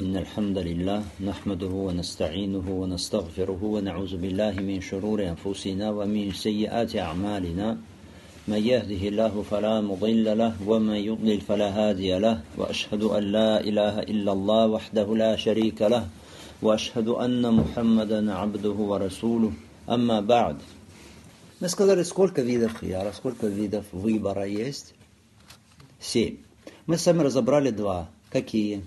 إن الحمد لله نحمده ونستعينه ونستغفره ونعوذ بالله من شرور أنفسنا ومن سيئات أعمالنا من يهده الله فلا مضل له ومن يضلل فلا هادي له وأشهد أن لا إله إلا الله وحده لا شريك له وأشهد أن محمدا عبده ورسوله أما بعد. Мы сказали, сколько видов хияра, сколько видов выбора есть? 7. Мы с вами разобрали 2. Какие?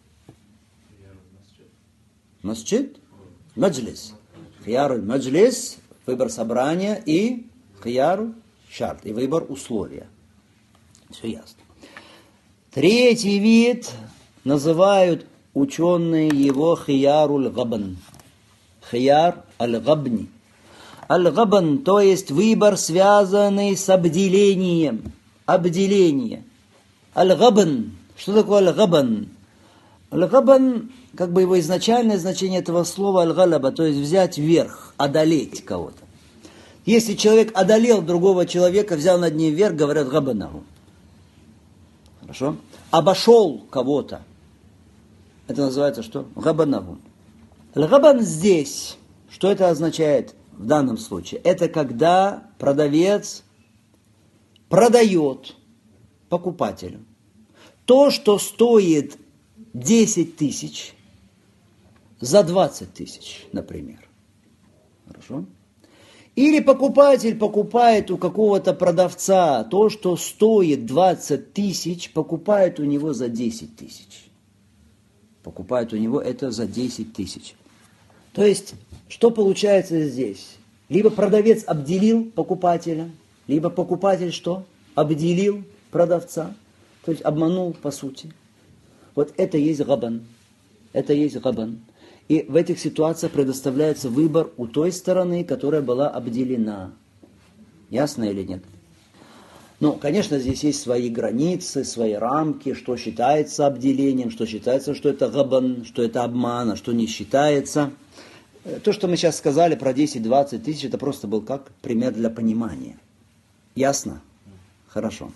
Масджид, маджлис. Хияру маджлис, выбор собрания, и хияру шарт, и выбор условия. Все ясно. 3 вид называют ученые его хияру аль-габн. Хияр аль-габни. Аль-габн, то есть выбор, связанный с обделением. Обделение. Аль-габн. Что такое аль-габн? Аль-габн, как бы его изначальное значение этого слова аль-галаба, то есть взять верх, одолеть кого-то. Если человек одолел другого человека, взял над ним верх, говорят габанаху. Хорошо? Обошел кого-то. Это называется что? Габанаху. Аль-габан здесь, что это означает в данном случае? Это когда продавец продает покупателю то, что стоит 10 тысяч за 20 тысяч, например. Хорошо? Или покупатель покупает у какого-то продавца то, что стоит 20 тысяч, покупает у него за 10 тысяч. Покупает у него это за 10 тысяч. То есть, что получается здесь? Либо продавец обделил покупателя, либо покупатель что? Обделил продавца. То есть, обманул по сути. Вот это есть габан. Это есть габан. И в этих ситуациях предоставляется выбор у той стороны, которая была обделена. Ясно или нет? Ну, конечно, здесь есть свои границы, свои рамки, что считается обделением, что считается, что это габан, что это обман, а что не считается. То, что мы сейчас сказали про 10-20 тысяч, это просто был как пример для понимания. Ясно? Хорошо.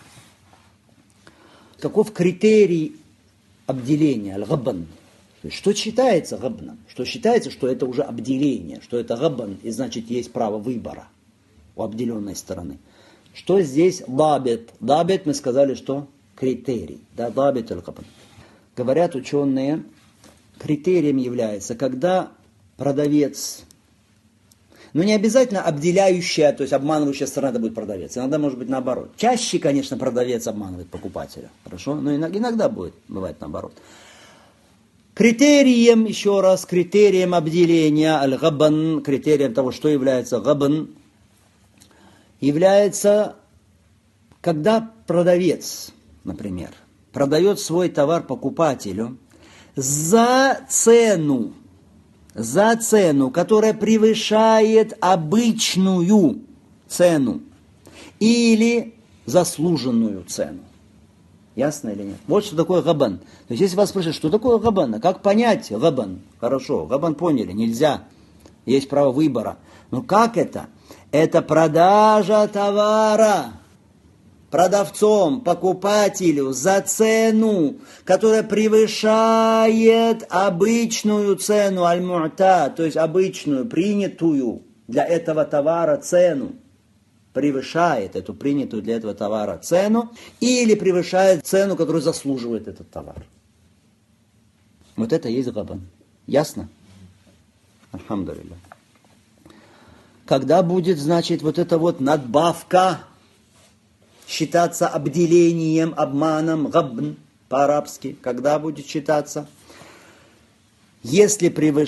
Каков критерий обделения, аль-габан? То есть, что считается габаном? Что считается, что это уже обделение, что это габан, и значит есть право выбора у обделенной стороны. Что здесь дабит? Дабит, мы сказали, что критерий. Да, дабит аль-габан. Говорят ученые, критерием является, когда продавец, но не обязательно обделяющая, то есть обманывающая сторона это будет продавец. Иногда может быть наоборот. Чаще, конечно, продавец обманывает покупателя. Хорошо? Но иногда бывает наоборот. Критерием, еще раз, критерием обделения, аль-габан, критерием того, что является габан, является, когда продавец, например, продает свой товар покупателю за цену, которая превышает обычную цену или заслуженную цену. Ясно или нет? Вот что такое габан. То есть, если вас спрашивают, что такое габан, как понять габан? Хорошо, габан поняли, нельзя, есть право выбора. Но как это? Это продажа товара продавцом, покупателю за цену, которая превышает обычную цену, аль-му'та, то есть обычную, принятую для этого товара цену. Превышает эту принятую для этого товара цену или превышает цену, которую заслуживает этот товар. Вот это есть габан. Ясно? Альхамдулилля. Когда будет, значит, вот эта вот надбавка считаться обделением, обманом, габн по-арабски, когда будет считаться? Если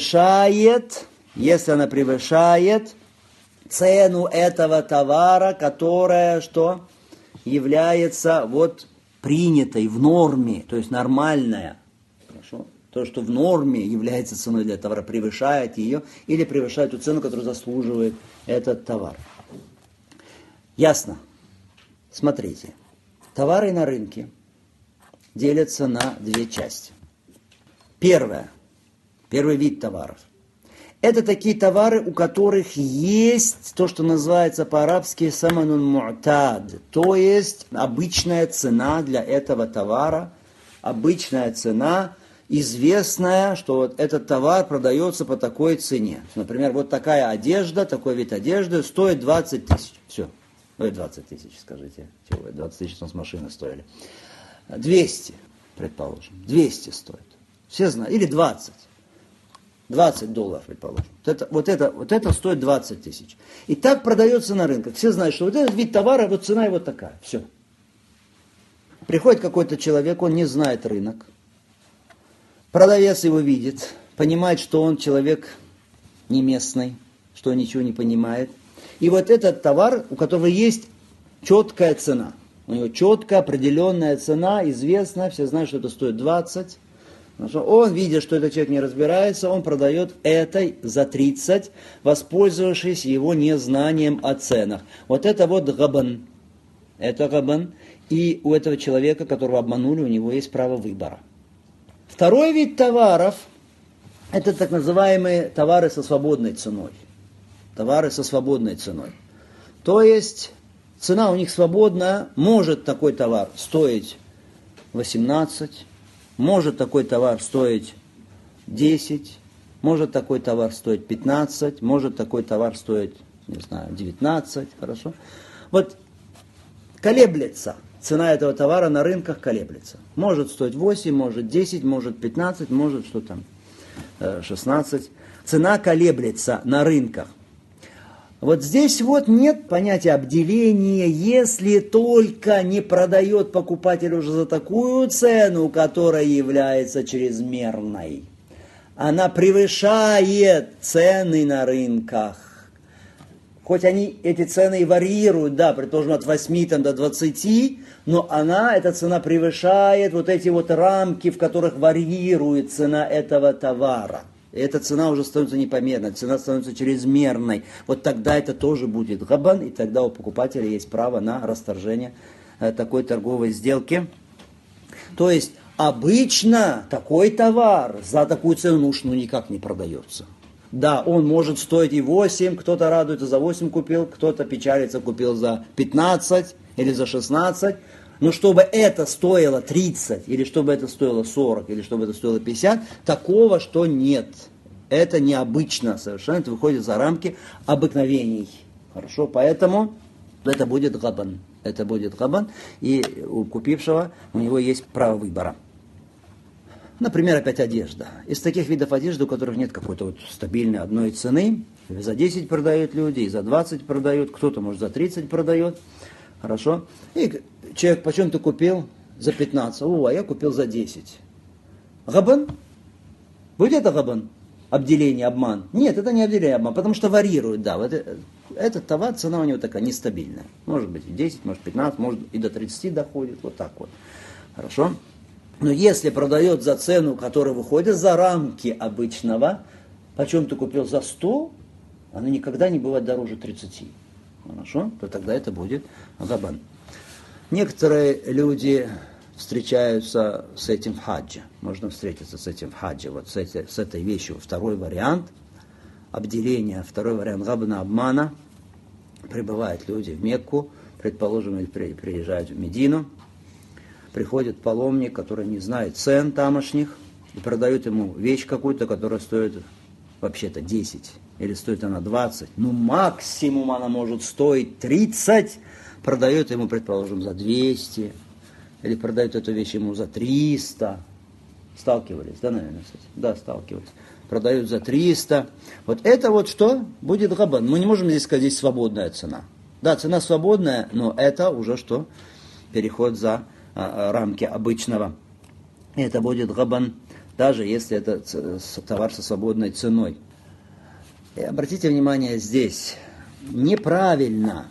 она превышает цену этого товара, которая что? Является вот принятой в норме, то есть нормальная. Хорошо? То, что в норме является ценой для товара, превышает ее или превышает ту цену, которую заслуживает этот товар. Ясно? Смотрите. Товары на рынке делятся на 2 части. Первый вид товаров. Это такие товары, у которых есть то, что называется по-арабски саманун му'тад, то есть обычная цена для этого товара, обычная цена, известное, что вот этот товар продается по такой цене. Например, вот такая одежда, такой вид одежды стоит 20 тысяч. Все. 20 тысяч, скажите. 20 тысяч у нас машины стоили. 200, предположим. 200 стоит. Все знают. Или 20. $20, предположим. Вот это стоит 20 тысяч. И так продается на рынках. Все знают, что вот этот вид товара, вот цена его такая. Все. Приходит какой-то человек, он не знает рынок. Продавец его видит, понимает, что он человек не местный, что он ничего не понимает. И вот этот товар, у которого есть четкая цена. У него четкая, определенная цена, известна, все знают, что это стоит 20. Он, видя, что этот человек не разбирается, он продает этой за 30, воспользовавшись его незнанием о ценах. Вот это вот габан. Это габан. И у этого человека, которого обманули, у него есть право выбора. Второй вид товаров – это так называемые товары со свободной ценой. Товары со свободной ценой. То есть цена у них свободная, может такой товар стоить 18, может такой товар стоить 10, может такой товар стоить 15, может такой товар стоить, не знаю, 19, хорошо. Вот колеблется. Цена этого товара на рынках колеблется. Может стоить 8, может 10, может 15, может что там, 16. Цена колеблется на рынках. Вот здесь вот нет понятия обделения, если только не продает покупатель уже за такую цену, которая является чрезмерной. Она превышает цены на рынках. Хоть они, эти цены и варьируют, да, предположим, от 8 до 20, но эта цена превышает вот эти вот рамки, в которых варьирует цена этого товара. И эта цена уже становится непомерной, цена становится чрезмерной. Вот тогда это тоже будет габан, и тогда у покупателя есть право на расторжение такой торговой сделки. То есть обычно такой товар за такую цену никак не продается. Да, он может стоить и 8, кто-то радуется, за 8 купил, кто-то печалится, купил за 15 или за 16. Но чтобы это стоило 30, или чтобы это стоило 40, или чтобы это стоило 50, такого, что нет. Это необычно совершенно, это выходит за рамки обыкновений. Хорошо, поэтому это будет габан. Это будет габан, и у купившего, у него есть право выбора. Например, опять одежда. Из таких видов одежды, у которых нет какой-то вот стабильной одной цены, за 10 продают люди, и за 20 продают, кто-то, может, за 30 продает. Хорошо. И человек, почем ты купил? За 15. А я купил за 10. Габан? Будет это габан? Обделение, обман? Нет, это не обделение, обман, потому что варьирует, да. Вот этот товар, цена у него такая нестабильная. Может быть 10, может 15, может и до 30 доходит, вот так вот. Хорошо? Но если продает за цену, которая выходит за рамки обычного, почем ты купил за 100, она никогда не бывает дороже 30. Хорошо? То тогда это будет габан. Некоторые люди встречаются с этим в хаджи. Можно встретиться с этим в хаджи. Вот с этой вещью. Второй вариант обделения, второй вариант габана, обмана. Прибывают люди в Мекку, предположим, приезжают в Медину. Приходит паломник, который не знает цен тамошних, и продает ему вещь какую-то, которая стоит вообще-то 10, или стоит она 20, ну максимум она может стоить 30, продает ему, предположим, за 200, или продает эту вещь ему за 300. Сталкивались, да, наверное, с этим? Да, сталкивались. Продают за 300. Вот это вот что? Будет габан. Мы не можем здесь сказать, здесь свободная цена. Да, цена свободная, но это уже что? Переход за рамки обычного. И это будет габан, даже если это товар со свободной ценой. И обратите внимание, здесь неправильно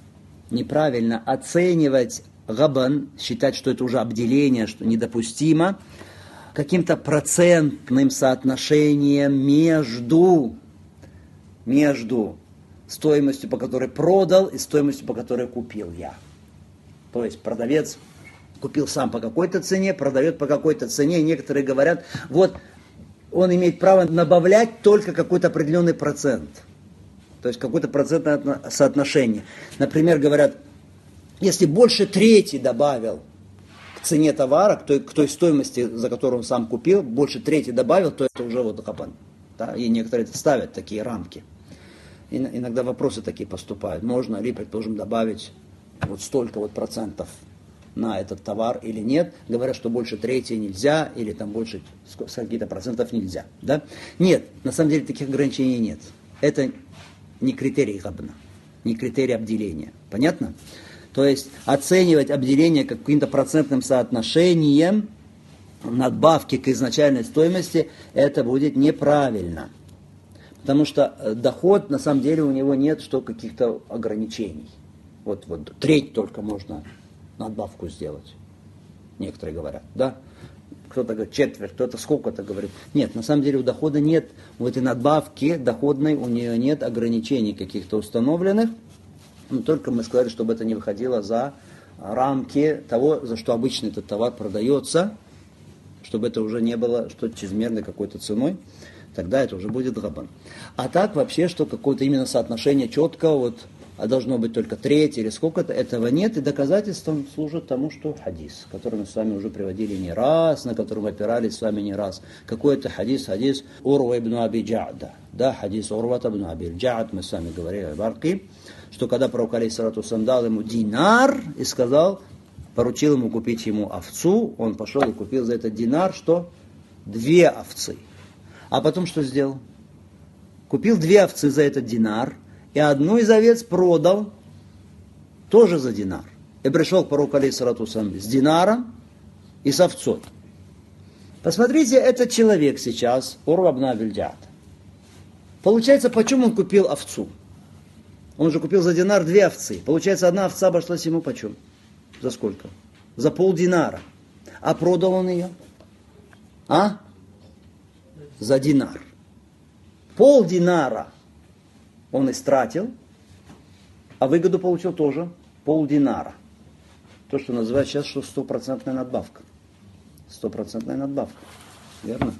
оценивать габан, считать, что это уже обделение, что недопустимо, каким-то процентным соотношением между стоимостью, по которой продал, и стоимостью, по которой купил я. То есть продавец купил сам по какой-то цене, продает по какой-то цене, и некоторые говорят, вот он имеет право добавлять только какой-то определенный процент. То есть какое-то процентное соотношение. Например, говорят, если больше трети добавил к цене товара, к той стоимости, за которую он сам купил, больше трети добавил, то это уже вот габан. Да? И некоторые ставят такие рамки. Иногда вопросы такие поступают. Можно ли, предположим, добавить вот столько вот процентов на этот товар или нет? Говорят, что больше трети нельзя, или там больше каких-то процентов нельзя. Да? Нет, на самом деле таких ограничений нет. Это не критерий габна, не критерий обделения. Понятно? То есть оценивать обделение каким-то процентным соотношением надбавки к изначальной стоимости, это будет неправильно. Потому что доход, на самом деле, у него нет каких-то ограничений. Вот треть только можно надбавку сделать. Некоторые говорят, да? Кто-то говорит четверть, кто-то сколько-то говорит. Нет, на самом деле у дохода нет, у этой надбавки доходной у нее нет ограничений каких-то установленных. Но только мы сказали, чтобы это не выходило за рамки того, за что обычно этот товар продается, чтобы это уже не было что-то чрезмерной какой-то ценой. Тогда это уже будет габан. А так вообще, что какое-то именно соотношение четкого, должно быть только треть или сколько-то, этого нет. И доказательством служит тому, что хадис, который мы с вами уже приводили не раз, на котором опирались с вами не раз. Какой это хадис? Хадис Урва ибн Аби Джа'да. Да, хадис Урва ибн Аби Джа'д, мы с вами говорили о Барки, что когда пророк алейхиссалату вассалям дал ему динар и сказал, поручил ему купить ему овцу, он пошел и купил за этот динар, что? 2 овцы. А потом что сделал? Купил 2 овцы за этот динар, и одну из овец продал тоже за динар. И пришел к пророку алейхиссалату вассалям с динаром и с овцой. Посмотрите, этот человек сейчас, Урва ибн Аби Джа'д. Получается, почему он купил овцу? Он же купил за динар 2 овцы. Получается, одна овца обошлась ему почем? За сколько? За полдинара. А продал он ее? За динар. Полдинара он истратил, а выгоду получил тоже полдинара. То, что называют сейчас, что 100% надбавка. 100% надбавка. Верно?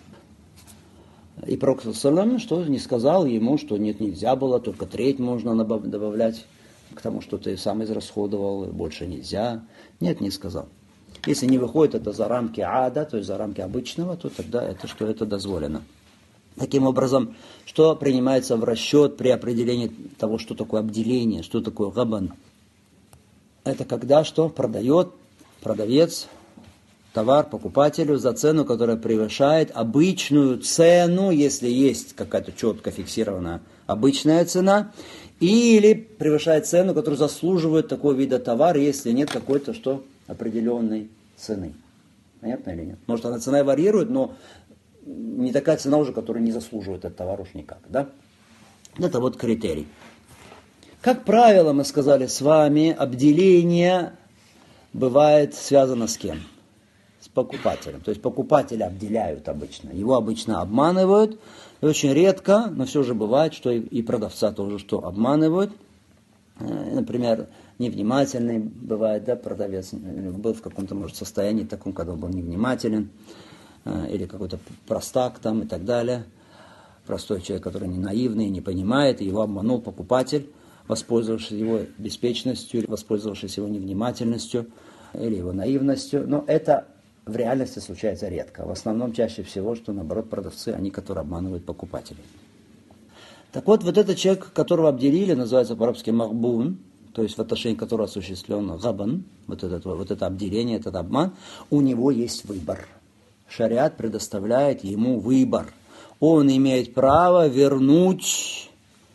И пророк саллаллаху что не сказал ему, что нет, нельзя было, только треть можно добавлять к тому, что ты сам израсходовал, больше нельзя. Нет, не сказал. Если не выходит это за рамки ада, то есть за рамки обычного, то тогда это дозволено. Таким образом, что принимается в расчет при определении того, что такое обделение, что такое габан? Это когда что? Продавец товар покупателю за цену, которая превышает обычную цену, если есть какая-то четко фиксированная обычная цена, или превышает цену, которую заслуживает такого вида товара, если нет какой-то определенной цены. Понятно или нет? Может, она цена варьирует, но не такая цена уже, которая не заслуживает этот товар уж никак. Да? Это вот критерий. Как правило, мы сказали с вами, обделение бывает связано с кем? С покупателем. То есть покупателя обделяют обычно. Его обычно обманывают. И очень редко, но все же бывает, что и продавца тоже что обманывают. Например, невнимательный бывает, да, продавец был в каком-то, может, состоянии таком, когда он был невнимателен. Или какой-то простак там и так далее. Простой человек, который не наивный, не понимает, его обманул покупатель, воспользовавшись его беспечностью, воспользовавшись его невнимательностью или его наивностью. Но это в реальности случается редко. В основном чаще всего, что наоборот продавцы, они, которые обманывают покупателей. Так вот этот человек, которого обделили, называется по-арабски махбун, то есть в отношении которого осуществлен габан, вот это обделение, этот обман, у него есть выбор. Шариат предоставляет ему выбор. Он имеет право вернуть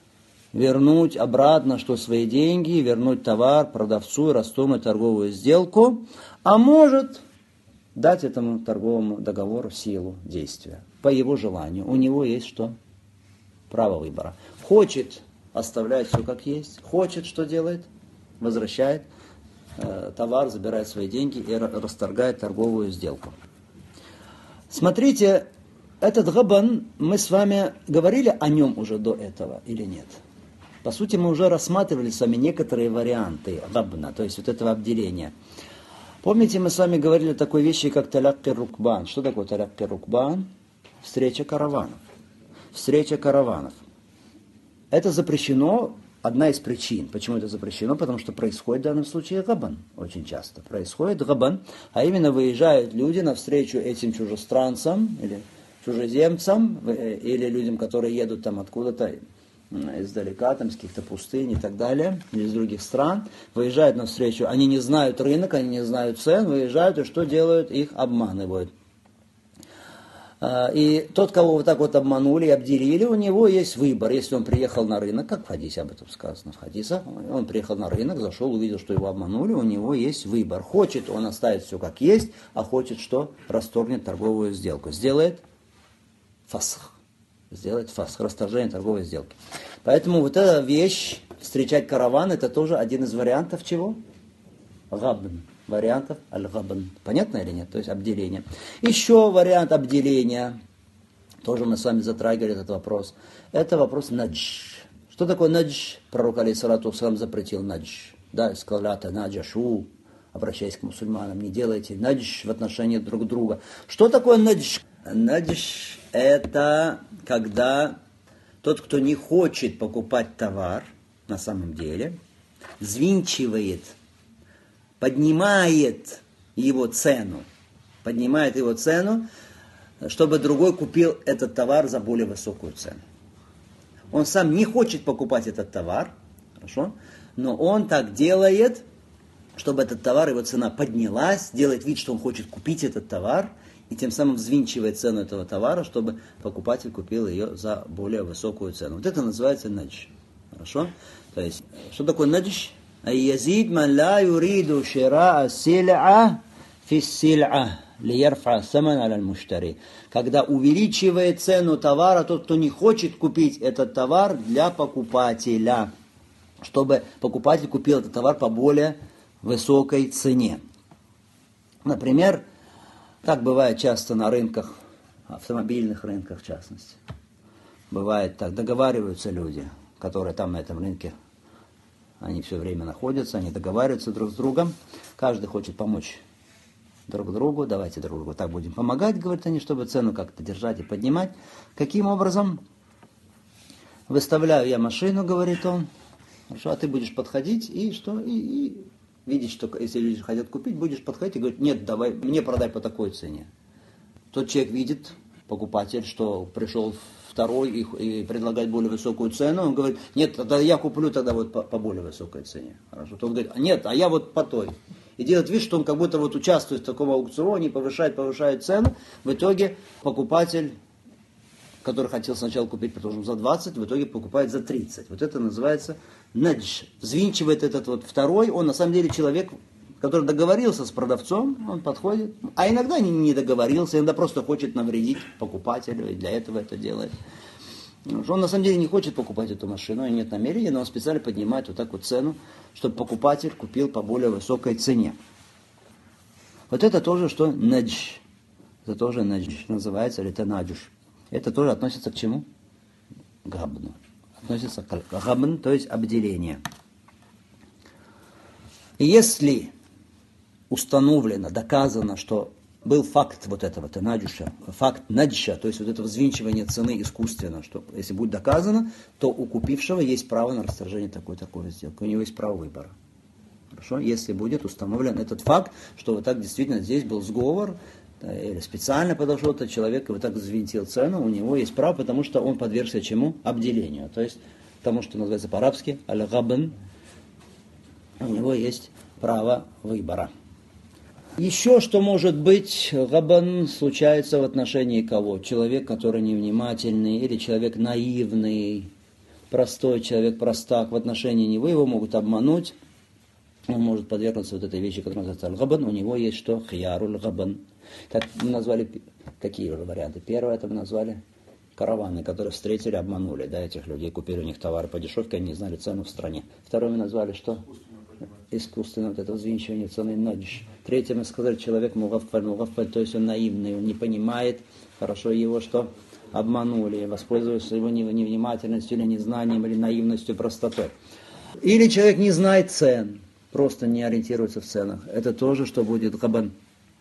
обратно свои деньги, вернуть товар продавцу и расторгнуть торговую сделку, а может дать этому торговому договору силу действия по его желанию. У него есть что? Право выбора. Хочет, оставляет все как есть. Хочет, что делает? Возвращает товар, забирает свои деньги и расторгает торговую сделку. Смотрите, этот габан, мы с вами говорили о нем уже до этого или нет? По сути, мы уже рассматривали с вами некоторые варианты габна, то есть вот этого обделения. Помните, мы с вами говорили о такой вещи, как талякки рукбан. Что такое талякки рукбан? Встреча караванов. Встреча караванов. Это запрещено одна из причин, почему это запрещено, потому что происходит в данном случае габан очень часто. Происходит габан, а именно выезжают люди навстречу этим чужестранцам или чужеземцам, или людям, которые едут там откуда-то издалека, там, с каких-то пустынь и так далее, или из других стран, выезжают навстречу, они не знают рынок, они не знают цен, выезжают, и что делают? Их обманывают. И тот, кого вот так вот обманули и обделили, у него есть выбор. Если он приехал на рынок, как в хадисе об этом сказано, в хадисах, он приехал на рынок, зашел, увидел, что его обманули, у него есть выбор. Хочет он оставить все как есть, а хочет что? Расторгнет торговую сделку. Сделает фасх. Сделать фасх, расторжение торговой сделки. Поэтому вот эта вещь, встречать караван, это тоже один из вариантов чего? Габн. Вариантов аль-габн. Понятно или нет? То есть обделение. Еще вариант обделения, тоже мы с вами затрагивали этот вопрос. Это вопрос надж. Что такое надж? Пророк алейхиссалату вассалам запретил надж. Да, сказал, ля наджашу, обращаясь к мусульманам, не делайте надж в отношении друг друга. Что такое надж? Надж – это когда тот, кто не хочет покупать товар, на самом деле, взвинчивает, поднимает его цену, чтобы другой купил этот товар за более высокую цену. Он сам не хочет покупать этот товар, хорошо, но он так делает, чтобы этот товар, его цена поднялась, делает вид, что он хочет купить этот товар, и тем самым взвинчивает цену этого товара, чтобы покупатель купил ее за более высокую цену. Вот это называется надж. Хорошо? То есть, что такое надж? Айязид ман ла юриду шира'a силь'a фи силь'a лиярфа саман аля аль-муштари. Когда увеличивает цену товара тот, кто не хочет купить этот товар для покупателя, чтобы покупатель купил этот товар по более высокой цене. Например, так бывает часто на рынках, автомобильных рынках в частности. Бывает так, договариваются люди, которые там на этом рынке, они все время находятся, они договариваются друг с другом, каждый хочет помочь друг другу, давайте друг другу так будем помогать, говорят они, чтобы цену как-то держать и поднимать. Каким образом? Выставляю я машину, говорит он, хорошо, а ты будешь подходить и что? И видеть, что если люди хотят купить, будешь подходить и говорить, нет, давай, мне продай по такой цене. Тот человек видит, покупатель, что пришел второй и предлагает более высокую цену, он говорит, нет, тогда я куплю тогда вот по более высокой цене. Хорошо. Тот говорит, нет, а я вот по той. И делает вид, что он как будто вот участвует в таком аукционе, повышает цену. В итоге покупатель, который хотел сначала купить, предположим, за 20, в итоге покупает за 30. Вот это называется надж. Взвинчивает этот вот второй, он на самом деле человек, который договорился с продавцом, он подходит, а иногда не договорился, иногда просто хочет навредить покупателю, и для этого это делает. Он на самом деле не хочет покупать эту машину, и нет намерения, но он специально поднимает вот так вот цену, чтобы покупатель купил по более высокой цене. Вот это тоже что надж. Это тоже надж называется, или это наджуш. Это тоже относится к чему? Габну. Относится к габн, то есть обделение. И если установлено, доказано, что был факт вот этого наджуша, факт наджа, то есть вот это взвинчивание цены искусственно, что если будет доказано, то у купившего есть право на расторжение такой сделки. У него есть право выбора. Хорошо? Если будет установлен этот факт, что вот так действительно здесь был сговор, или специально подошел этот человек и вот так взвинтил цену, у него есть право, потому что он подвергся чему? Обделению. То есть тому, что называется по-арабски аль-габн, у него есть право выбора. Еще что может быть, габан случается в отношении кого? Человек, который невнимательный, или человек наивный, простой человек, простак, в отношении него его могут обмануть, он может подвергнуться вот этой вещи, которая называется аль-габан, у него есть что? Хияруль габан. Как мы назвали, какие уже варианты? Первое, это мы назвали караваны, которые встретили, обманули, да, этих людей, купили у них товары по дешевке, они не знали цену в стране. Второе мы назвали что? Искусственно вот это взвинчивание цены надж. Третье мы сказали, человек мугаффаль, то есть он наивный, он не понимает, хорошо его что? Обманули, воспользуются его невнимательностью или незнанием, или наивностью, простотой. Или человек не знает цен, просто не ориентируется в ценах. Это тоже, что будет габан.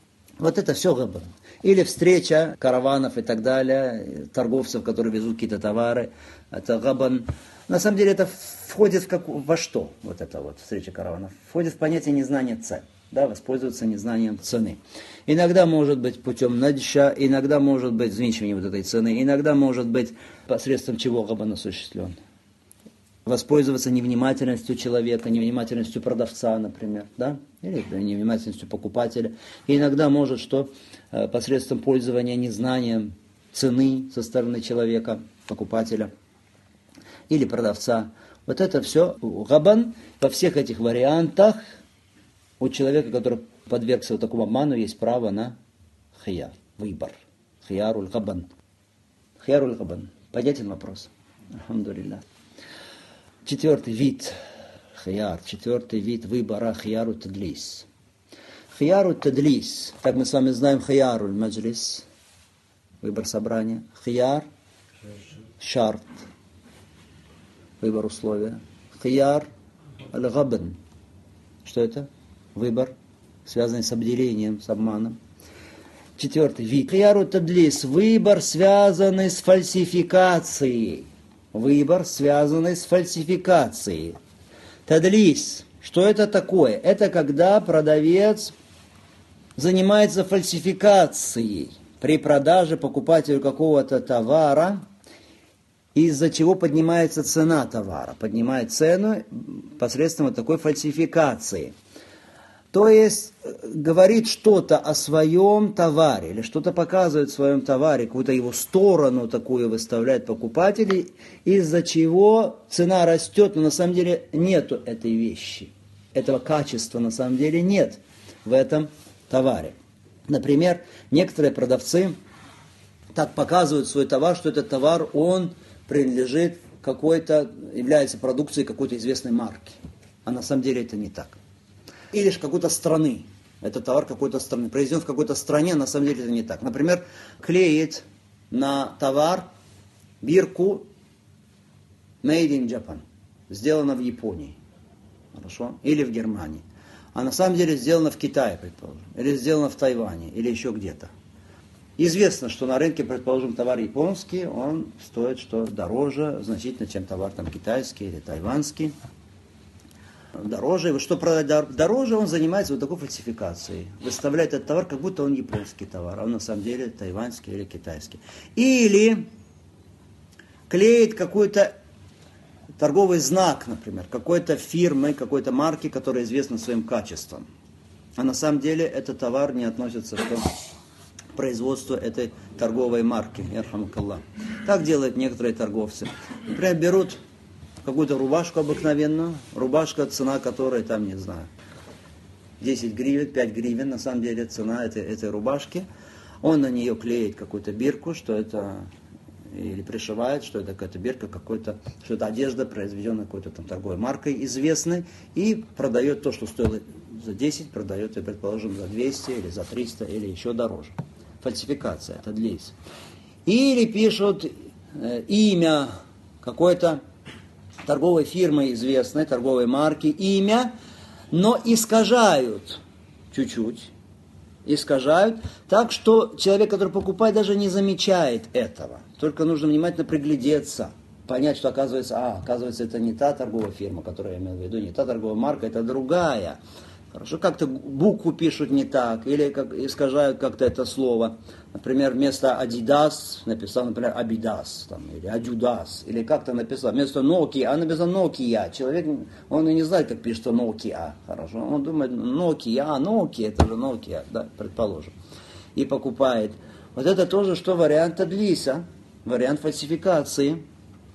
Вот это все габан. Или встреча караванов и так далее, торговцев, которые везут какие-то товары. Это габан. На самом деле это входит во что? Вот это вот встреча караванов. Входит в понятие незнания цен. Да, воспользоваться незнанием цены. Иногда может быть путем надища, иногда может быть взвинчиванием вот этой цены, иногда может быть посредством чего габан осуществлен. Воспользоваться невнимательностью человека, невнимательностью продавца, например, да? Или невнимательностью покупателя. И иногда может что? Посредством пользования незнанием цены со стороны человека, покупателя или продавца. Вот это все габан. Во всех этих вариантах у человека, который подвергся вот такому обману, есть право на хияр, выбор. Хияруль габан. Хияруль габан. Понятен вопрос? Алхамдулилlah. Четвертый вид хияр, четвертый вид выбора хияру тадлис. Хияру тадлис, как мы с вами знаем, хияруль маджлис, выбор собрания. Хияр, шарт, выбор условия. Хияр, аль-габан. Что это? Выбор, связанный с обделением, с обманом. Четвертый вид. Хияру тадлис, выбор, связанный с фальсификацией. Выбор, связанный с фальсификацией. Тадлис. Что это такое? Это когда продавец занимается фальсификацией при продаже покупателю какого-то товара, из-за чего поднимается цена товара. Поднимает цену посредством такой фальсификации. То есть говорит что-то о своем товаре, или что-то показывает в своем товаре, какую-то его сторону такую выставляет покупатель, из-за чего цена растет, но на самом деле нету этой вещи. Этого качества на самом деле нет в этом товаре. Например, некоторые продавцы так показывают свой товар, что этот товар, он принадлежит какой-то, является продукцией какой-то известной марки. А на самом деле это не так. Или же какой-то страны. Это товар какой-то страны. Произведен в какой-то стране, на самом деле это не так. Например, клеит на товар бирку Made in Japan. Сделано в Японии. Хорошо? Или в Германии. А на самом деле сделано в Китае, предположим. Или сделано в Тайване. Или еще где-то. Известно, что на рынке, предположим, товар японский, он стоит что дороже значительно, чем товар там китайский или тайванский. Дороже. И что продать дороже, он занимается вот такой фальсификацией. Выставляет этот товар, как будто он японский товар, а он на самом деле тайваньский или китайский. Или клеит какой-то торговый знак, например, какой-то фирмы, какой-то марки, которая известна своим качеством. А на самом деле этот товар не относится к производству этой торговой марки. Ярхамукаллах. Так делают некоторые торговцы. Например, берут какую-то рубашку обыкновенную, рубашка, цена которой, там, не знаю, 10 гривен, 5 гривен, на самом деле цена этой рубашки. Он на нее клеит какую-то бирку, что это, или пришивает, что это какая-то бирка, что это одежда, произведенная какой-то там торговой маркой известной, и продает то, что стоило за 10, продает, предположим, за 200, или за 300, или еще дороже. Фальсификация, это длится. Или пишут имя какой-то торговой фирмы известной, торговой марки, имя, но искажают чуть-чуть, искажают, так что человек, который покупает, даже не замечает этого. Только нужно внимательно приглядеться, понять, что оказывается, это не та торговая фирма, которую я имел в виду, не та торговая марка, это другая. Хорошо, как-то букву пишут не так, или искажают как-то это слово. Например, вместо Adidas написал, например, Abidas, там, или Adidas, или как-то написал. Вместо Nokia написал Nokia. Человек, он и не знает, как пишется Nokia. Хорошо, он думает, Nokia, это же Nokia, да, предположим. И покупает. Вот это тоже, что вариант тадлиса, вариант фальсификации.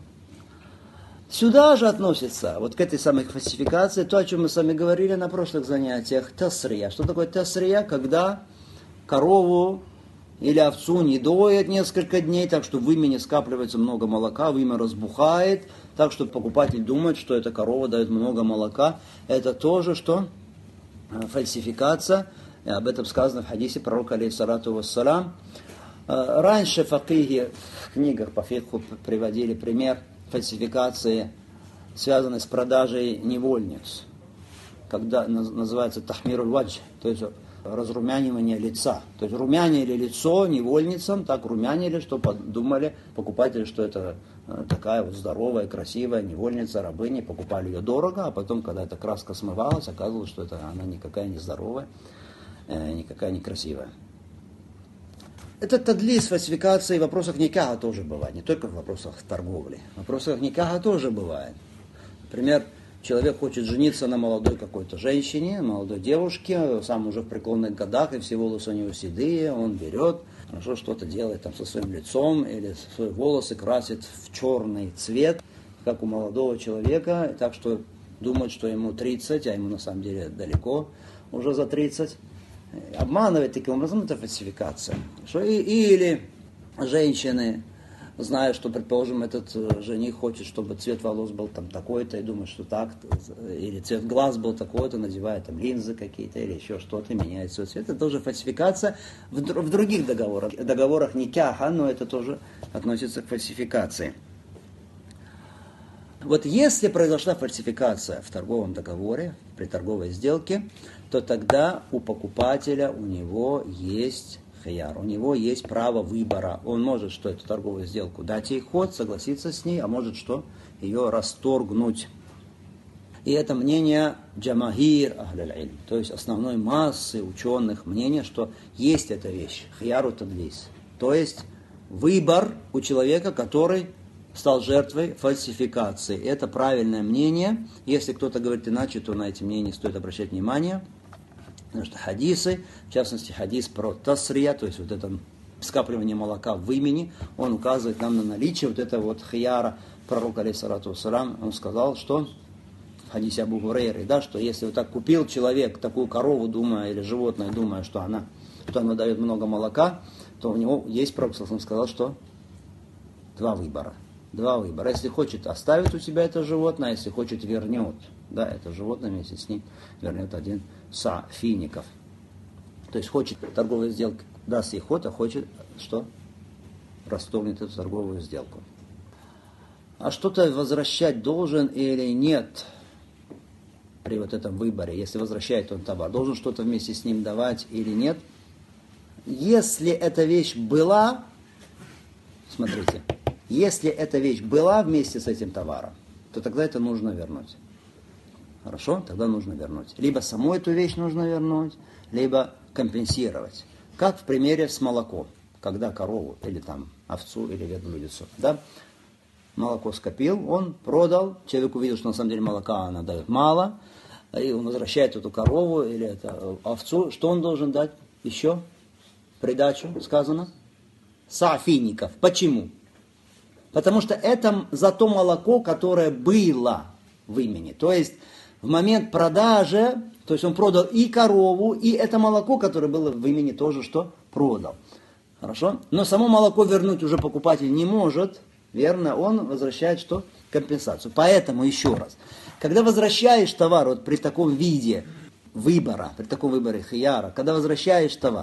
Сюда же относится, вот к этой самой фальсификации, то, о чем мы с вами говорили на прошлых занятиях, тасрия. Что такое тасрия? Когда корову или овцу не доят несколько дней, так что в имени скапливается много молока, вымя разбухает, так что покупатель думает, что эта корова дает много молока. Это тоже что? Фальсификация. И об этом сказано в хадисе пророка, алейхиссалату вассалам. Раньше факихи в книгах по фикху приводили пример фальсификации, связанной с продажей невольниц, когда называется тахмируль вадж, то есть разрумянивание лица. То есть румянили лицо невольницам, так румянили, что подумали покупатели, что это такая вот здоровая, красивая невольница, рабыня, покупали ее дорого, а потом, когда эта краска смывалась, оказывалось, что это она никакая не здоровая, никакая не красивая. Это тадлис, фальсификации в вопросах никаха тоже бывает, не только в вопросах торговли. В вопросах никаха тоже бывает. Например, человек хочет жениться на молодой какой-то женщине, молодой девушке, сам уже в преклонных годах, и все волосы у него седые, он берет, хорошо что-то делает там со своим лицом, или свои волосы красит в черный цвет, как у молодого человека, так что думает, что ему 30, а ему на самом деле далеко уже за 30. Обманывать таким образом — это фальсификация. Или женщины, зная, что, предположим, этот жених хочет, чтобы цвет волос был там такой-то, и думает, что так, или цвет глаз был такой-то, надевает там линзы какие-то, или еще что-то, меняет свой цвет. Это тоже фальсификация в других договорах никаха, но это тоже относится к фальсификации. Вот если произошла фальсификация в торговом договоре, при торговой сделке, то тогда у покупателя, у него есть хияр, у него есть право выбора. Он может что, эту торговую сделку дать ей ход, согласиться с ней, а может что, ее расторгнуть. И это мнение джамахир ахляль илм, то есть основной массы ученых мнение, что есть эта вещь, хияру тадлис, то есть выбор у человека, который стал жертвой фальсификации. Это правильное мнение. Если кто-то говорит иначе, то на эти мнения стоит обращать внимание. Потому что хадисы, в частности хадис про тасрия, то есть вот это скапливание молока в имени, он указывает нам на наличие вот этого вот хияра. Пророк, алейхиссалату вассалям, он сказал, что в хадисе Абу Хурейры, да, что если вот так купил человек такую корову, думая, или животное, думая, что она дает много молока, то у него есть пророк, он сказал, что два выбора. Если хочет, оставит у себя это животное, а если хочет, вернет. Да, это животное вместе с ним вернет один са фиников. То есть хочет торговую сделку, даст ей ход, а хочет, что? Расторгнет эту торговую сделку. А что-то возвращать должен или нет при вот этом выборе? Если возвращает он товар, должен что-то вместе с ним давать или нет? Если эта вещь была, смотрите, если эта вещь была вместе с этим товаром, то тогда это нужно вернуть. Хорошо? Тогда нужно вернуть. Либо саму эту вещь нужно вернуть, либо компенсировать. Как в примере с молоком. Когда корову, или там овцу, или верблюдицу, да, молоко скопил, он продал, человек увидел, что на самом деле молока она дает мало, и он возвращает эту корову или эту овцу. Что он должен дать еще? Придачу, сказано? Саафиников. Почему? Потому что это за то молоко, которое было в имени. То есть в момент продажи, то есть он продал и корову, и это молоко, которое было в имени, тоже что? Продал. Хорошо? Но само молоко вернуть уже покупатель не может, верно? Он возвращает что? Компенсацию. Поэтому еще раз, когда возвращаешь товар вот при таком виде выбора, при таком выборе хияра, когда возвращаешь товар,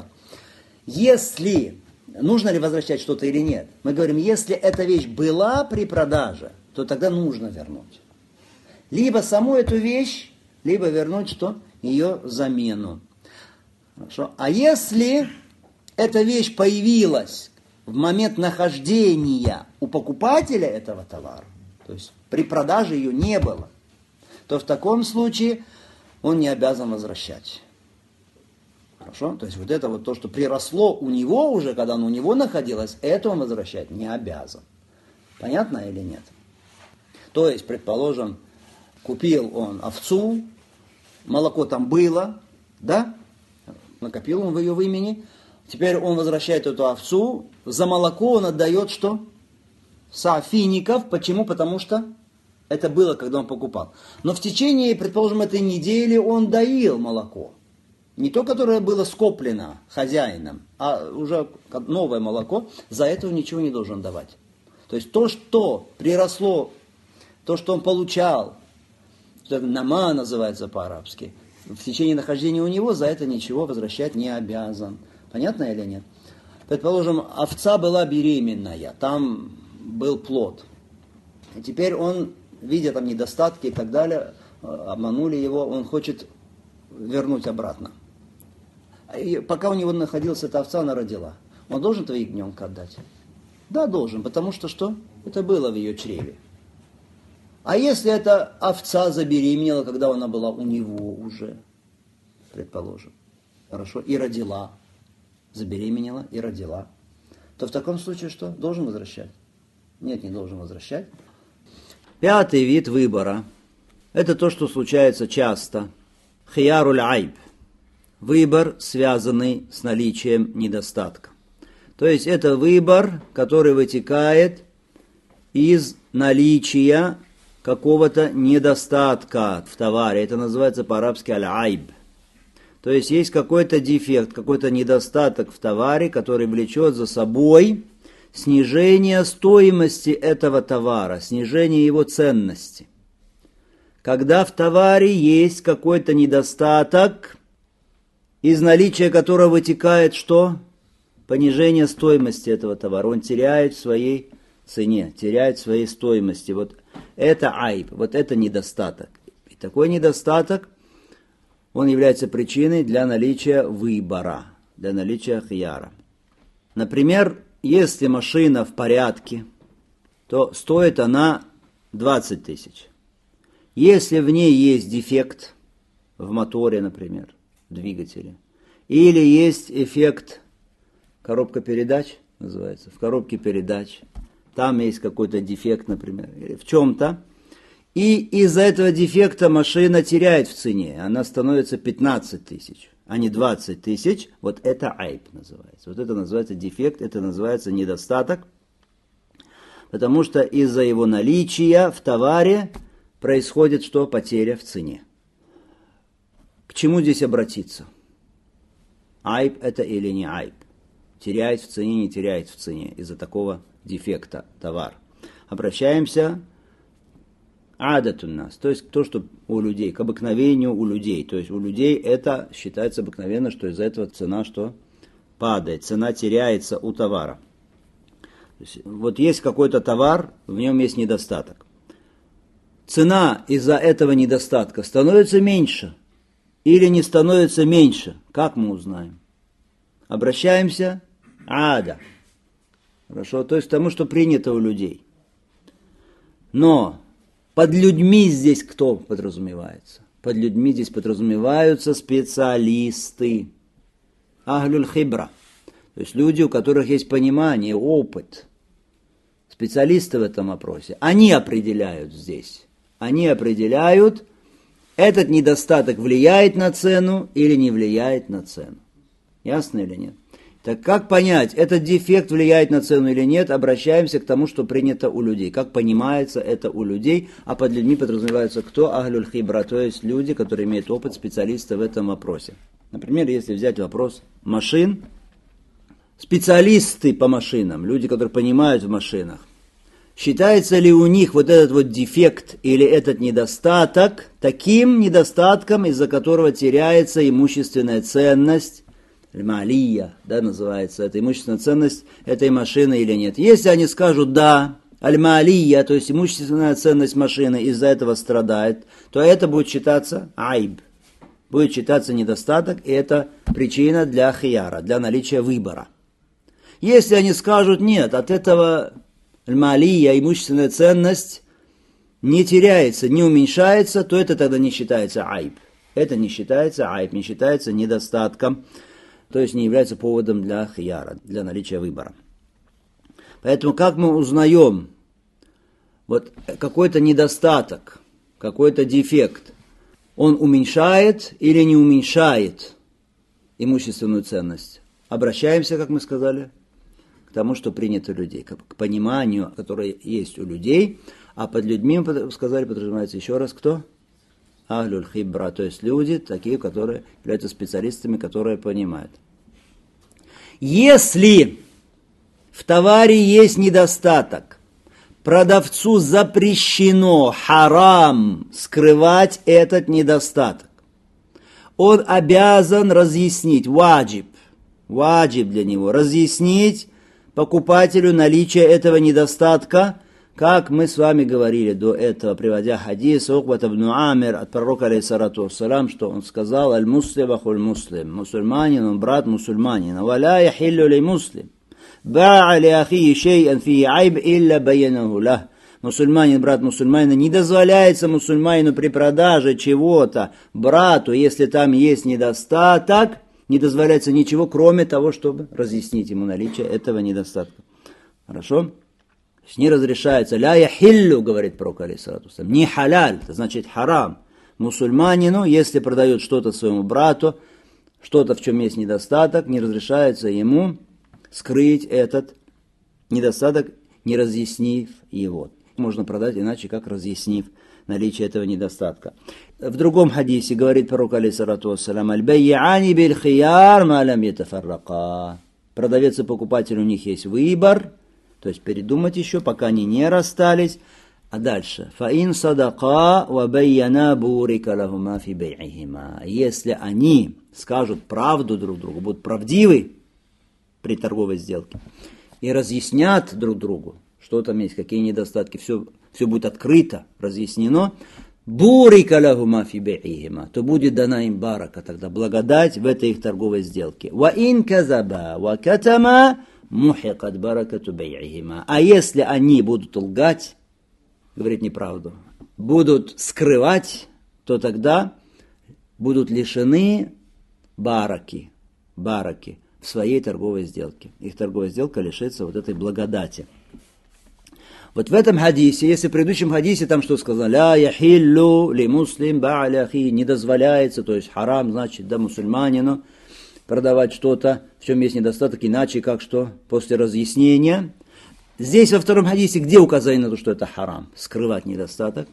если нужно ли возвращать что-то или нет? Мы говорим, если эта вещь была при продаже, то тогда нужно вернуть. Либо саму эту вещь, либо вернуть что? Ее замену. Хорошо. А если эта вещь появилась в момент нахождения у покупателя этого товара, то есть при продаже ее не было, то в таком случае он не обязан возвращать. Хорошо? То есть вот это вот то, что приросло у него уже, когда оно у него находилось, это он возвращать не обязан. Понятно или нет? То есть, предположим, купил он овцу, молоко там было, да? Накопил он ее в имени. Теперь он возвращает эту овцу, за молоко он отдает что? Саафиников. Почему? Потому что это было, когда он покупал. Но в течение, предположим, этой недели он доил молоко. Не то, которое было скоплено хозяином, а уже новое молоко, за это он ничего не должен давать. То есть то, что приросло, то, что он получал, это нама называется по-арабски, в течение нахождения у него, за это ничего возвращать не обязан. Понятно или нет? Предположим, овца была беременная, там был плод. И теперь он, видя там недостатки и так далее, обманули его, он хочет вернуть обратно. пока у него находилась эта овца, она родила. Он должен твои ягненка отдать? Да, должен, потому что что? Это было в ее чреве. А если эта овца забеременела, когда она была у него уже, предположим, хорошо, и родила, забеременела и родила, то в таком случае что? Должен возвращать? Нет, не должен возвращать. Пятый вид выбора. Это то, что случается часто. Хияруль айб. Выбор, связанный с наличием недостатка. То есть это выбор, который вытекает из наличия какого-то недостатка в товаре. Это называется по-арабски аль-айб. То есть есть какой-то дефект, какой-то недостаток в товаре, который влечет за собой снижение стоимости этого товара, снижение его ценности. Когда в товаре есть какой-то недостаток, из наличия которого вытекает что? Понижение стоимости этого товара. Он теряет в своей цене, теряет в своей стоимости. Вот это айб, вот это недостаток. И такой недостаток, он является причиной для наличия выбора, для наличия хияра. Например, если машина в порядке, то стоит она 20 тысяч. Если в ней есть дефект, в моторе, например, в двигателе, или есть эффект, коробка передач называется, в коробке передач, там есть какой-то дефект, например, или в чем-то, и из-за этого дефекта машина теряет в цене, она становится 15 тысяч, а не 20 тысяч, вот это айб называется. Вот это называется дефект, это называется недостаток, потому что из-за его наличия в товаре происходит что? Потеря в цене. К чему здесь обратиться? Айб это или не айб? Теряет в цене, не теряет в цене из-за такого дефекта товар. Обращаемся адат у нас, то есть то, что у людей, к обыкновению у людей. То есть у людей это считается обыкновенно, что из-за этого цена что? Падает, цена теряется у товара. То есть, вот есть какой-то товар, в нем есть недостаток. Цена из-за этого недостатка становится меньше или не становится меньше? Как мы узнаем? Обращаемся ада. Хорошо, то есть к тому, что принято у людей. Но под людьми здесь кто подразумевается? Под людьми здесь подразумеваются специалисты. Ахлюль хибра. То есть люди, у которых есть понимание, опыт. Специалисты в этом вопросе. Они определяют здесь. Они определяют, этот недостаток влияет на цену или не влияет на цену. Ясно или нет? Так как понять, этот дефект влияет на цену или нет, обращаемся к тому, что принято у людей. Как понимается это у людей, а под людьми подразумевается кто? Ахлюль хибра, то есть люди, которые имеют опыт, специалисты в этом вопросе. Например, если взять вопрос машин, специалисты по машинам, люди, которые понимают в машинах, считается ли у них вот этот вот дефект или этот недостаток таким недостатком, из-за которого теряется имущественная ценность, аль-малия, да, называется, это имущественная ценность этой машины или нет. Если они скажут да, аль-малия, то есть имущественная ценность машины из-за этого страдает, то это будет считаться айб, будет считаться недостаток, и это причина для хияра, для наличия выбора. Если они скажут нет, от этого аль-малия, имущественная ценность, не теряется, не уменьшается, то это тогда не считается айб. Это не считается айб, не считается недостатком, то есть не является поводом для хияра, для наличия выбора. Поэтому как мы узнаем вот какой-то недостаток, какой-то дефект, он уменьшает или не уменьшает имущественную ценность? Обращаемся, как мы сказали, к тому, что принято у людей, к пониманию, которое есть у людей, а под людьми, мы сказали, подразумевается еще раз кто? Ахлюль хибра, то есть люди, такие, которые являются специалистами, которые понимают. Если в товаре есть недостаток, продавцу запрещено, харам, скрывать этот недостаток. Он обязан разъяснить, ваджиб для него, разъяснить покупателю наличие этого недостатка, Как мы с вами говорили до этого, приводя хадис Укбат ибн Амир от пророка, алейхиссалату вассалам, что он сказал: «Аль-муслим ахуль муслим». Мусульманин, он брат мусульманина. «Валя яхиллю ли муслим. Баа ли ахи шей'ан фи айб илля баянаху лах». Мусульманин, брат мусульманина, не дозволяется мусульманину при продаже чего-то брату, если там есть недостаток, не дозволяется ничего, кроме того, чтобы разъяснить ему наличие этого недостатка. Хорошо? Не разрешается. «Ля яхиллю», говорит пророк, алейхиссалату вассалам, не халяль, это значит харам. Мусульманину, если продает что-то своему брату, что-то, в чем есть недостаток, не разрешается ему скрыть этот недостаток, не разъяснив его. Можно продать иначе, как разъяснив наличие этого недостатка. В другом хадисе говорит пророк, алейхиссалату вассалам: «Аль-байяни биль-хияр ма лам ятафаррака». Продавец и покупатель, у них есть выбор, то есть передумать еще, пока они не расстались. А дальше: «Фаин садака ва байяна бурика лахума фи бай'ихима». Если они скажут правду друг другу, будут правдивы при торговой сделке и разъяснят друг другу, что там есть, какие недостатки, все будет открыто, разъяснено, бурика лахума фи бай'ихима, то будет дана им барака, тогда благодать в этой их торговой сделке. Ва ин казаба ва катама мухикат баракату бай'ихима. А если они будут лгать, говорить неправду, будут скрывать, то тогда будут лишены бараки в своей торговой сделке. Их торговая сделка лишится вот этой благодати. Вот в этом хадисе, если в предыдущем хадисе там что сказано: «Ля яхиллю ли муслим ба'ля ахи», не дозволяется, то есть харам, значит, да, мусульманину продавать что-то, в чем есть недостаток, иначе как что, после разъяснения. Здесь во втором хадисе где указание на то, что это харам? Скрывать недостаток.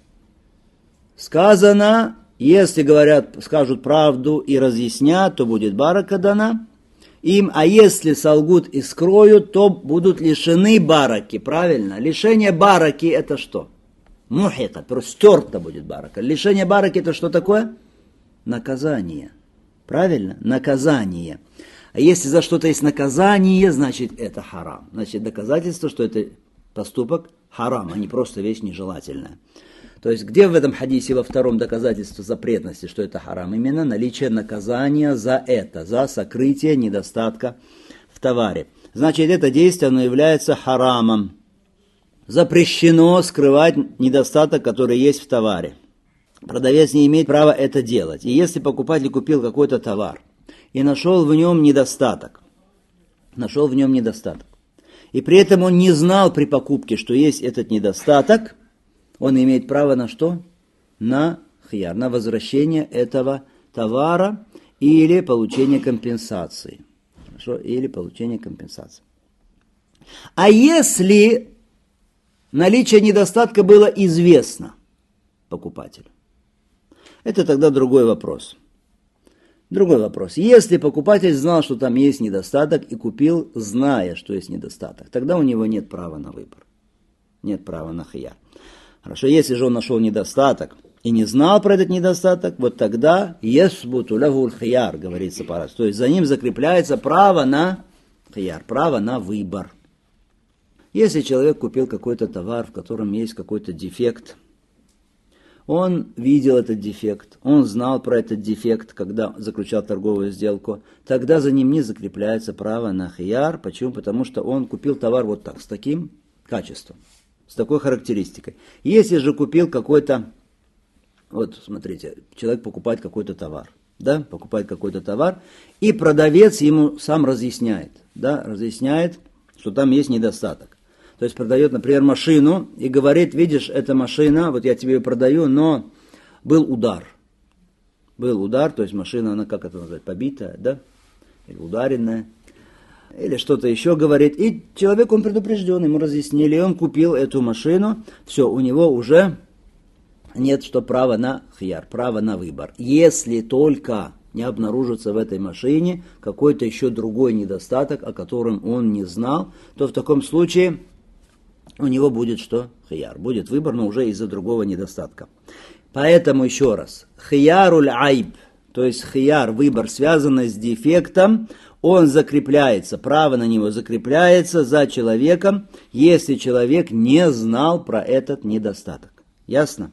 Сказано, если скажут правду и разъяснят, то будет барака дана им, а если солгут и скроют, то будут лишены бараки, правильно? Лишение бараки это что? Мухита, просто стерта будет барака. Лишение бараки это что такое? Наказание. Правильно? Наказание. А если за что-то есть наказание, значит это харам. Значит доказательство, что это поступок харам, а не просто вещь нежелательная. То есть где в этом хадисе во втором доказательство запретности, что это харам? Именно наличие наказания за это, за сокрытие недостатка в товаре. Значит, это действие, оно является харамом. Запрещено скрывать недостаток, который есть в товаре. Продавец не имеет права это делать. И если покупатель купил какой-то товар и нашел в нем недостаток, и при этом он не знал при покупке, что есть этот недостаток, он имеет право на что? На хияр, на возвращение этого товара или получение компенсации. Хорошо? Или получение компенсации. А если наличие недостатка было известно покупателю, это тогда другой вопрос. Другой вопрос. Если покупатель знал, что там есть недостаток и купил, зная, что есть недостаток, тогда у него нет права на выбор. Нет права на хияр. Хорошо, если же он нашел недостаток и не знал про этот недостаток, вот тогда ясбуту лаху хияр, говорится по-арабски. То есть за ним закрепляется право на хияр, право на выбор. Если человек купил какой-то товар, в котором есть какой-то дефект, он видел этот дефект, он знал про этот дефект, когда заключал торговую сделку, тогда за ним не закрепляется право на хияр. Почему? Потому что он купил товар вот так, с таким качеством, с такой характеристикой. Если же купил какой-то, вот смотрите, человек покупает какой-то товар, да, покупает какой-то товар, и продавец ему сам разъясняет, что там есть недостаток. То есть продает, например, машину и говорит: видишь, эта машина, вот я тебе ее продаю, но был удар. То есть машина, она, как это назвать, побитая, да, или ударенная. Или что-то еще говорит, и человек, он предупрежден, ему разъяснили, и он купил эту машину, все, у него уже нет права на хияр, права на выбор. Если только не обнаружится в этой машине какой-то еще другой недостаток, о котором он не знал, то в таком случае у него будет хияр, будет выбор, но уже из-за другого недостатка. Поэтому еще раз, хияруль айб, то есть хияр, выбор, связанный с дефектом, он закрепляется, право на него закрепляется за человеком, если человек не знал про этот недостаток. Ясно?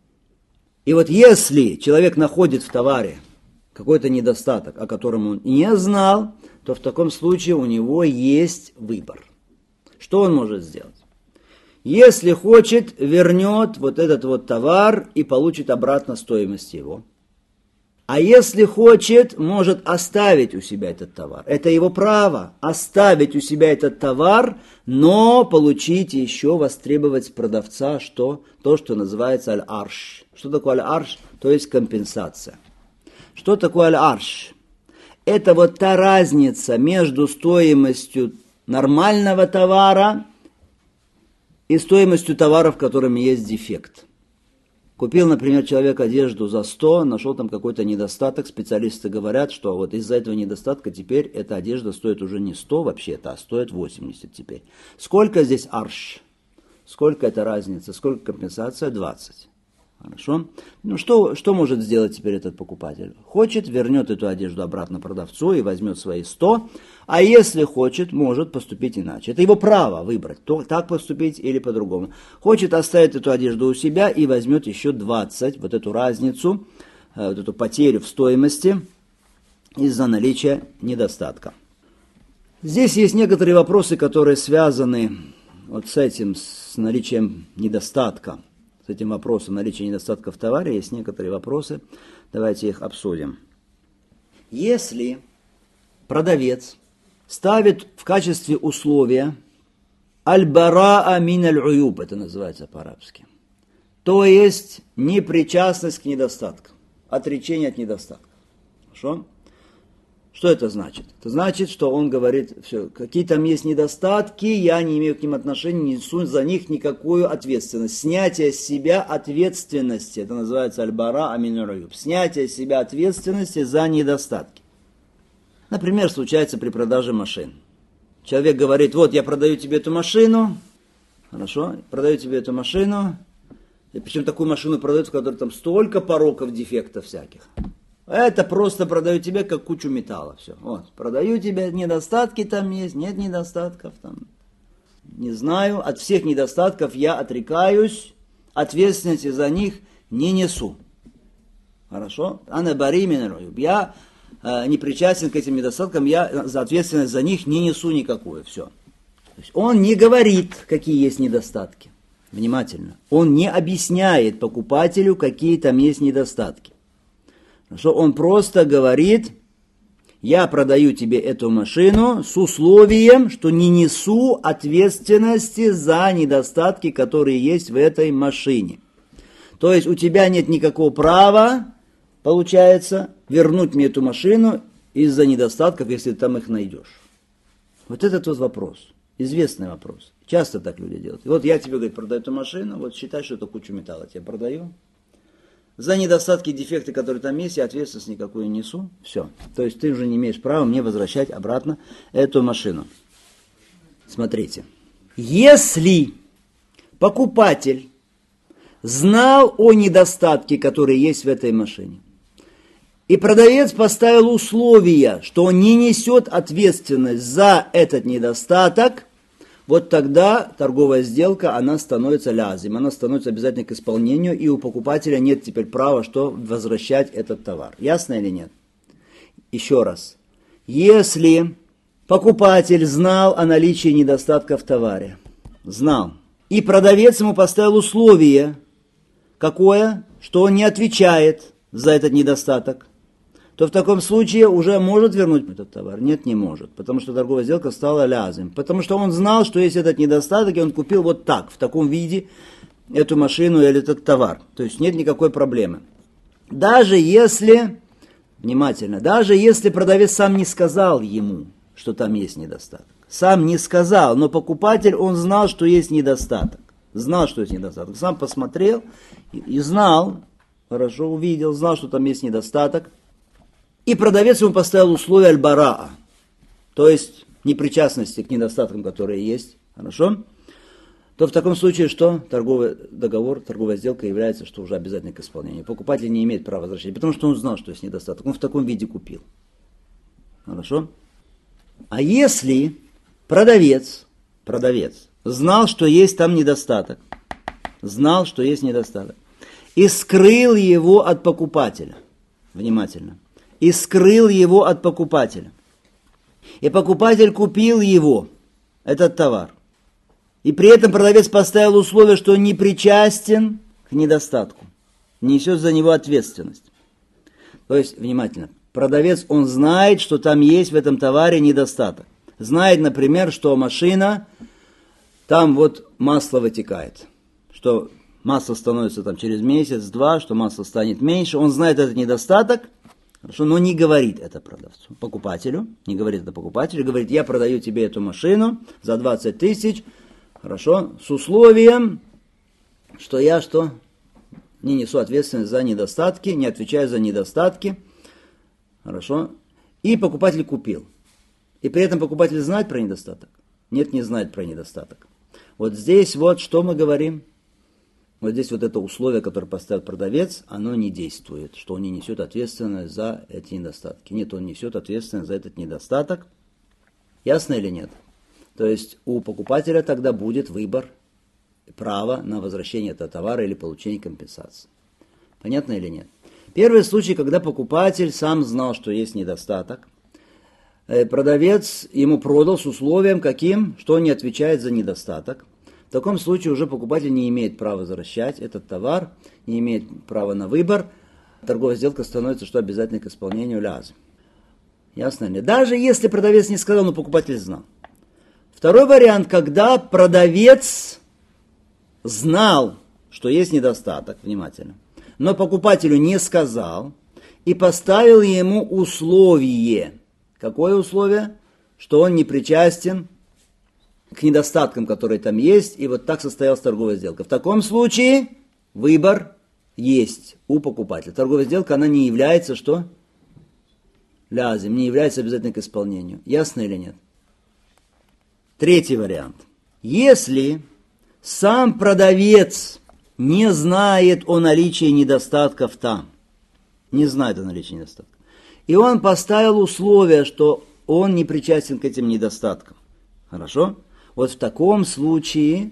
И вот если человек находит в товаре какой-то недостаток, о котором он не знал, то в таком случае у него есть выбор. Что он может сделать? Если хочет, вернет вот этот вот товар и получит обратно стоимость его. А если хочет, может оставить у себя этот товар. Это его право, оставить у себя этот товар, но получить еще, востребовать с продавца то, что называется аль-арш. Что такое аль-арш? То есть компенсация. Что такое аль-арш? Это вот та разница между стоимостью нормального товара и стоимостью товара, в котором есть дефект. Купил, например, человек одежду за 100, нашел там какой-то недостаток. Специалисты говорят, что вот из-за этого недостатка теперь эта одежда стоит уже не 100 вообще-то, а стоит 80 теперь. Сколько здесь арш? Сколько это разница? Сколько компенсация? 20. Хорошо? Ну что может сделать теперь этот покупатель? Хочет, вернет эту одежду обратно продавцу и возьмет свои 100. А если хочет, может поступить иначе. Это его право выбрать, так поступить или по-другому. Хочет, оставить эту одежду у себя и возьмет еще 20, вот эту разницу, вот эту потерю в стоимости из-за наличия недостатка. Здесь есть некоторые вопросы, которые связаны вот с этим, с наличием недостатка. С этим вопросом наличия недостатка в товаре есть некоторые вопросы. Давайте их обсудим. Если продавец ставит в качестве условия аль-бараа мин аль-уюб, это называется по-арабски, то есть непричастность к недостаткам, отречение от недостатков. Хорошо? Что это значит? Это значит, что он говорит, все, какие там есть недостатки, я не имею к ним отношения, не несу за них никакую ответственность. Снятие с себя ответственности, это называется аль-бара амин аль-уюб. Снятие с себя ответственности за недостатки. Например, случается при продаже машин. Человек говорит, вот я продаю тебе эту машину, хорошо, продаю тебе эту машину, и причем такую машину продают, в которой там столько пороков, дефектов всяких. Это просто продаю тебе как кучу металла. Все. Вот. Продаю тебе, недостатки там есть, нет недостатков там. Не знаю, от всех недостатков я отрекаюсь, ответственности за них не несу. Хорошо? Ана бари мин аль-уюб. Я не причастен к этим недостаткам, я за ответственность за них не несу никакую. Все. То есть он не говорит, какие есть недостатки. Внимательно. Он не объясняет покупателю, какие там есть недостатки. Что он просто говорит, я продаю тебе эту машину с условием, что не несу ответственности за недостатки, которые есть в этой машине. То есть у тебя нет никакого права, получается, вернуть мне эту машину из-за недостатков, если ты там их найдешь. Вот этот вот вопрос, известный вопрос. Часто так люди делают. И вот я тебе, говорит, продаю эту машину, вот считай, что это кучу металла тебе продаю. За недостатки, дефекты, которые там есть, я ответственность никакую не несу. Все. То есть ты уже не имеешь права мне возвращать обратно эту машину. Смотрите. Если покупатель знал о недостатке, которые есть в этой машине, и продавец поставил условия, что он не несет ответственность за этот недостаток, вот тогда торговая сделка, она становится лязим, она становится обязательно к исполнению, и у покупателя нет теперь права, что возвращать этот товар. Ясно или нет? Еще раз. Если покупатель знал о наличии недостатка в товаре, знал, и продавец ему поставил условие, какое, что он не отвечает за этот недостаток, то в таком случае уже может вернуть этот товар? Нет, не может, потому что торговая сделка стала лязем. Потому что он знал, что есть этот недостаток, и он купил вот так, в таком виде, эту машину или этот товар. То есть нет никакой проблемы. Даже если, внимательно, даже если продавец сам не сказал ему, что там есть недостаток. Сам не сказал, но покупатель, он знал, что есть недостаток. Знал, что есть недостаток. Сам посмотрел и знал, хорошо увидел, знал, что там есть недостаток. И продавец ему поставил условие аль-бараа, то есть непричастности к недостаткам, которые есть. Хорошо? то в таком случае что? Торговый договор, торговая сделка является, что уже обязательной к исполнению. Покупатель не имеет права возвращения, потому что он знал, что есть недостаток. Он в таком виде купил. Хорошо? А если продавец знал, что есть там недостаток, и скрыл его от покупателя, внимательно, и скрыл его от покупателя, и покупатель купил его, этот товар, и при этом продавец поставил условие, что он не причастен к недостатку, несет за него ответственность. То есть, внимательно, продавец, он знает, что там есть в этом товаре недостаток. Знает, например, что машина, там вот масло вытекает, что масло становится там через месяц-два, что масло станет меньше. Он знает этот недостаток, хорошо, но не говорит это продавцу, покупателю, не говорит это покупателю, говорит, я продаю тебе эту машину за 20 тысяч, хорошо, с условием, что я не несу ответственность за недостатки, не отвечаю за недостатки, хорошо, и покупатель купил. И при этом покупатель знает про недостаток? Нет, не знает про недостаток. Вот здесь вот что мы говорим? Вот здесь вот это условие, которое поставил продавец, оно не действует, что он не несет ответственность за эти недостатки. Нет, он несет ответственность за этот недостаток. Ясно или нет? То есть у покупателя тогда будет выбор, право на возвращение этого товара или получение компенсации. Понятно или нет? Первый случай, когда покупатель сам знал, что есть недостаток, продавец ему продал с условием каким, что он не отвечает за недостаток. В таком случае уже покупатель не имеет права возвращать этот товар, не имеет права на выбор. Торговая сделка становится что обязательной к исполнению лязм. Ясно ли? Даже если продавец не сказал, но покупатель знал. Второй вариант, когда продавец знал, что есть недостаток, внимательно, но покупателю не сказал и поставил ему условие. Какое условие? Что он не причастен к недостаткам, которые там есть, и вот так состоялась торговая сделка. В таком случае выбор есть у покупателя. Торговая сделка, она не является что? Лязем, не является обязательной к исполнению. Ясно или нет? Третий вариант. Если сам продавец не знает о наличии недостатков там, не знает о наличии недостатков, и он поставил условие, что он не причастен к этим недостаткам. Хорошо? Вот в таком случае,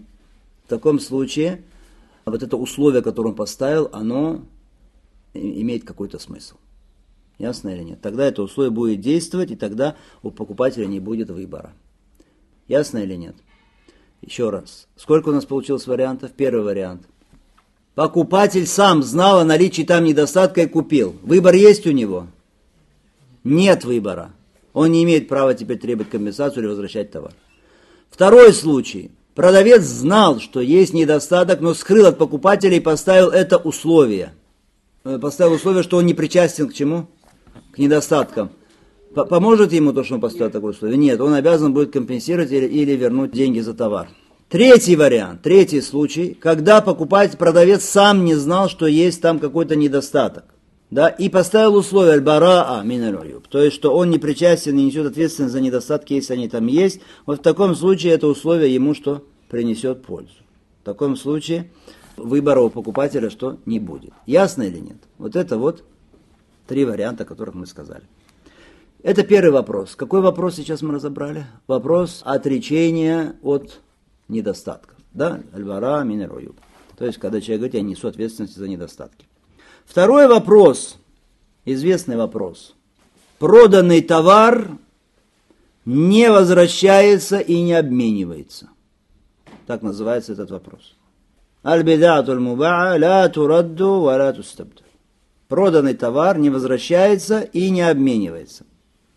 вот это условие, которое он поставил, оно имеет какой-то смысл. Ясно или нет? Тогда это условие будет действовать, и тогда у покупателя не будет выбора. Ясно или нет? Еще раз. Сколько у нас получилось вариантов? Первый вариант. Покупатель сам знал о наличии там недостатка и купил. Выбор есть у него? Нет выбора. Он не имеет права теперь требовать компенсацию или возвращать товар. Второй случай. Продавец знал, что есть недостаток, но скрыл от покупателя и поставил это условие. Поставил условие, что он не причастен к чему? К недостаткам. Поможет ему то, что он поставил такое условие? Нет, он обязан будет компенсировать или вернуть деньги за товар. Третий вариант, третий случай, когда продавец сам не знал, что есть там какой-то недостаток. Да, и поставил условие аль-бараа мин аль-уюб, то есть, что он не причастен и несет ответственность за недостатки, если они там есть. Вот в таком случае это условие ему что? Принесет пользу. В таком случае выбора у покупателя что? Не будет. Ясно или нет? Вот это вот три варианта, о которых мы сказали. Это первый вопрос. Какой вопрос сейчас мы разобрали? Вопрос отречения от недостатков. Да? Аль-бараа мин аль-уюб. То есть, когда человек говорит, я несу ответственность за недостатки. Второй вопрос, известный вопрос. Проданный товар не возвращается и не обменивается. Так называется этот вопрос. Аль-бидатуль мубаа ла турадду ва ла тустабдаль. Проданный товар не возвращается и не обменивается.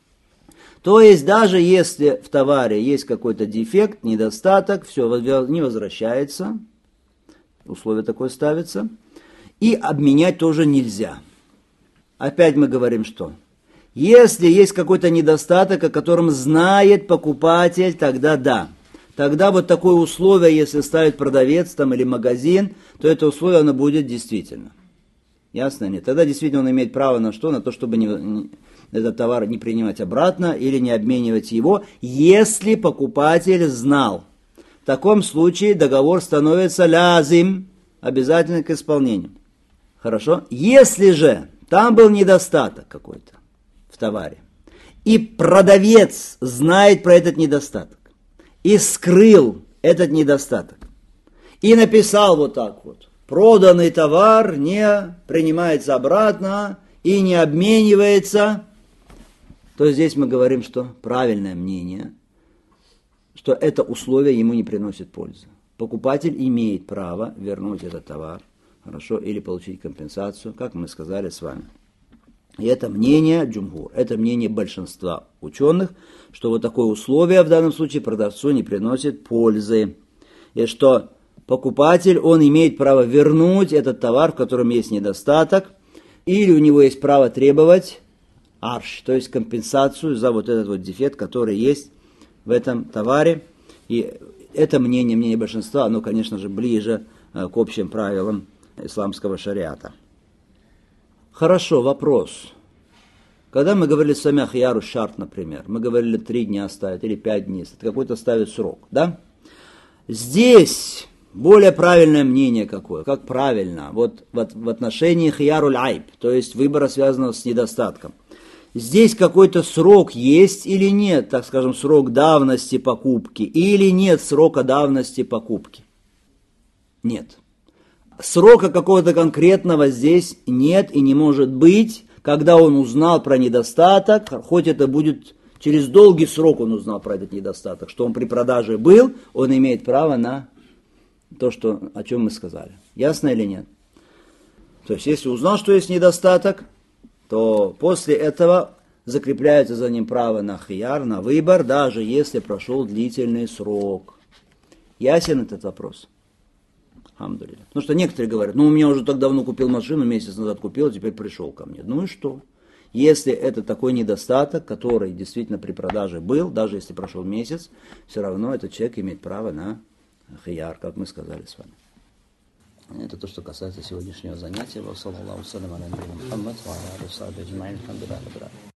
То есть, даже если в товаре есть какой-то дефект, недостаток, все не возвращается, условие такое ставится, и обменять тоже нельзя. Опять мы говорим, что если есть какой-то недостаток, о котором знает покупатель, тогда да. Тогда вот такое условие, если ставит продавец там, или магазин, то это условие оно будет действительно. Ясно нет? Тогда действительно он имеет право на что? На то, чтобы этот товар не принимать обратно или не обменивать его, если покупатель знал. таком случае договор становится лязим, обязательно к исполнению. Хорошо? Если же там был недостаток какой-то в товаре, и продавец знает про этот недостаток, и скрыл этот недостаток, и написал вот так вот: проданный товар не принимается обратно и не обменивается, то здесь мы говорим, что правильное мнение, что это условие ему не приносит пользы. Покупатель имеет право вернуть этот товар, хорошо, или получить компенсацию, как мы сказали с вами. И это мнение джумхур, это мнение большинства ученых, что вот такое условие в данном случае продавцу не приносит пользы. И что покупатель, он имеет право вернуть этот товар, в котором есть недостаток, или у него есть право требовать арш, то есть компенсацию за вот этот вот дефект, который есть в этом товаре. И это мнение большинства, оно, конечно же, ближе к общим правилам исламского шариата. Хорошо, вопрос. Когда мы говорили с вами о хияру шарт, например, мы говорили 3 дня ставить или 5 дней, это какой-то ставит срок, да? Здесь более правильное мнение какое? Как правильно? Вот в отношении хияруль айб, то есть выбора, связанного с недостатком. Здесь какой-то срок есть или нет, так скажем, срок давности покупки, или нет срока давности покупки? Нет. Срока какого-то конкретного здесь нет и не может быть, когда он узнал про недостаток, хоть это будет через долгий срок он узнал про этот недостаток, что он при продаже был, он имеет право на то, о чем мы сказали. Ясно или нет? То есть, если узнал, что есть недостаток, то после этого закрепляется за ним право на хияр, на выбор, даже если прошел длительный срок. Ясен этот вопрос? Алхамдулилля. Потому что некоторые говорят, у меня уже так давно купил машину, месяц назад купил, а теперь пришел ко мне. Ну и что? Если это такой недостаток, который действительно при продаже был, даже если прошел месяц, все равно этот человек имеет право на хияр, как мы сказали с вами. Это то, что касается сегодняшнего занятия.